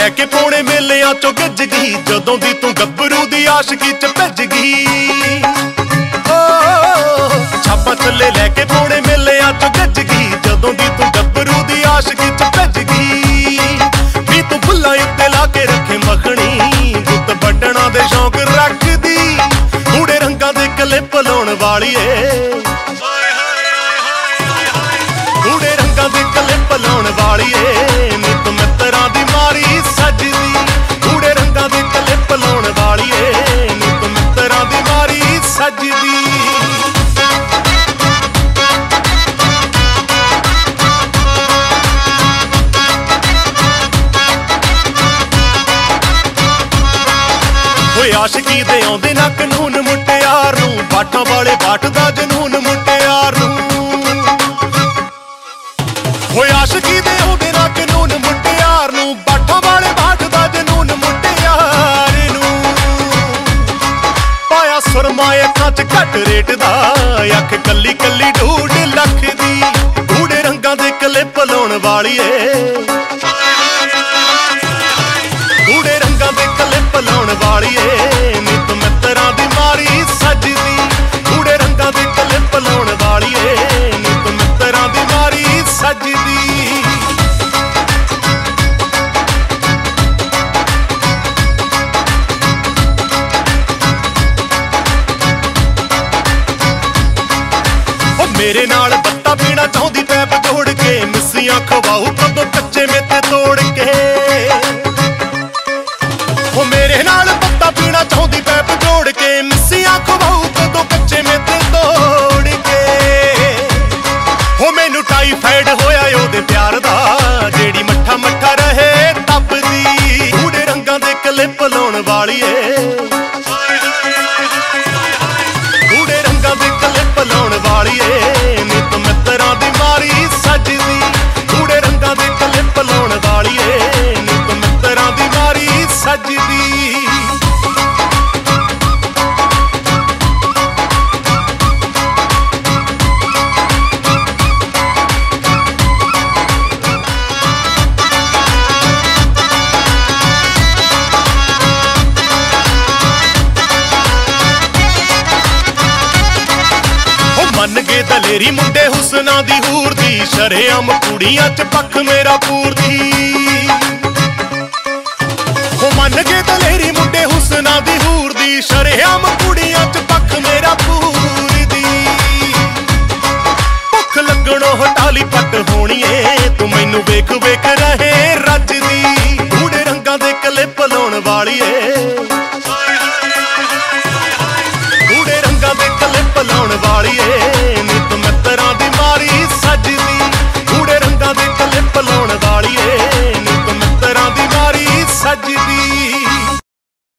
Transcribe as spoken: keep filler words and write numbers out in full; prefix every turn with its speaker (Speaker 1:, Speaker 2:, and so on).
Speaker 1: लैके पौने मेलियां चों गज गई, जदों दी तू गब्बरू दी आशिकी च भज गई। छापा थल्ले लैके पौने मेलियां चों गज गई, जदों दी तू गब्बरू दी आशिकी च भज गई। भी तू फुल्लां उत्ते ला के रखे मखनी, गुੱਤ ਵੱਢਣਾ दे शौक रखदी। गूढ़े रंगां दे क्लिप लाउण वालीए, गूढ़े रंगां दे क्लिप लाउण वालीए, नित मित्तरां दी मारी सजदी। गूढ़े रंगां दे क्लिप लाउण वालीए, नित मित्तरां दी मारी सजदी। आशिकी दे आउंदे ना कानून मुटियार नूं, बाटां वाले बाट दा जनून मुटियार नूं। होए आशिकी दे आउंदे ना कानून मुटियार नूं, बाटां वाले बाट दा जनून मुटियार नूं। पाया सुरमा अखां च घट रेट दा, अख कल्ली कल्ली ढूढ लख दी। गूढ़े रंगां दे क्लिप लाउण वालीए, गूढ़े रंगां दे क्लिप लाउण वालीए, नित मित्तरां दी मारी सजदी। गूढ़े रंगां दे क्लिप लाउण वालीए, नित मित्तरां दी मारी सजदी। ओ मेरे नाल बत्ता पीना चाहुंदी पैप जोड़ के, मिस्सियां खवाऊ कदों कच्चे मेते तोड़ के। ओ मेरे नाल बत्ता पीना चाहुंदी पैप जोड़ के, मिस्सियां खवाऊ कदों कच्चे मेते तोड़ के। हो मैनू टाईफाइड होया ओहदे प्यार दा, जेड़ी मट्ठा मट्ठा रहे तपदी। गूढ़े रंगां दे क्लिप लाउण वालीए, गूढ़े रंगां दे क्लिप लाउण वालीए, नित मित्तरां दी मारी सजदी। गूढ़े रंगां दे क्लिप लाउण वालीए, नित मित्तरां दी मारी सजदी। मन गए दलेरी मुंडे हुसना दी हूर दी, शरेआम कुड़ियां च पख मेरा पूरदी। हो मन गए दलेरी मुंडे हुसना दी हूर दी, शरेआम कुड़ियां च पख मेरा पूरदी। भुख लगणों हटाली पट होणीए, तू मैनू वेख वेख रहे